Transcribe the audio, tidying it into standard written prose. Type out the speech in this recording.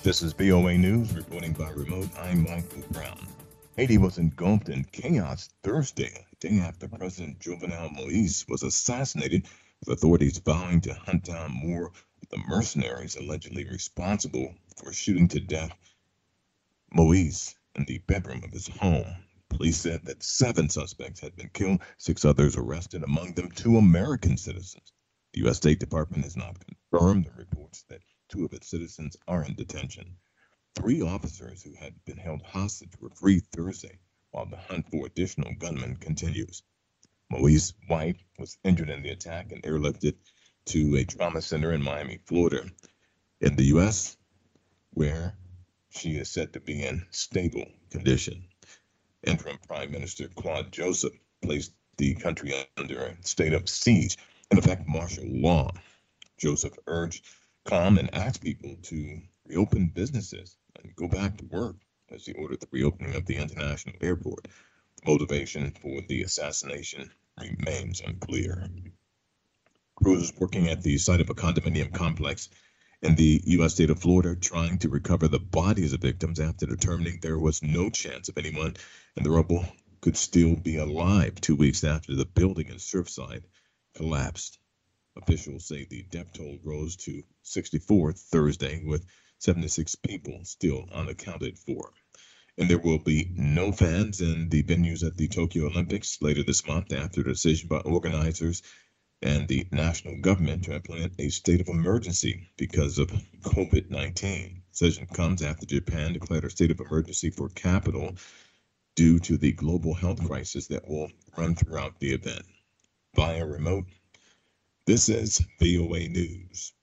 This is VOA News reporting by remote. I'm Michael Brown. Haiti was engulfed in chaos Thursday, a day after President Jovenel Moise was assassinated, with authorities vowing to hunt down more of the mercenaries allegedly responsible for shooting to death Moise in the bedroom of his home. Police said that 7 suspects had been killed, 6 others arrested, among them 2 American citizens. The U.S. State Department has not confirmed the reports that 2 of its citizens are in detention. 3 officers who had been held hostage were freed Thursday, while the hunt for additional gunmen continues. Moise's wife was injured in the attack and airlifted to a trauma center in Miami, Florida, in the U.S., where she is said to be in stable condition. Interim Prime Minister Claude Joseph placed the country under a state of siege, in effect, martial law. Joseph urged calm and asked people to reopen businesses and go back to work as he ordered the reopening of the international airport. The motivation for the assassination remains unclear. Crews working at the site of a condominium complex in the U.S. state of Florida trying to recover the bodies of victims after determining there was no chance of anyone in the rubble could still be alive 2 weeks after the building in Surfside collapsed. Officials say the death toll rose to 64 Thursday, with 76 people still unaccounted for. And there will be no fans in the venues at the Tokyo Olympics later this month after a decision by organizers and the national government to implement a state of emergency because of COVID-19. Decision comes after Japan declared a state of emergency for capital due to the global health crisis that will run throughout the event. Via remote, this is VOA News.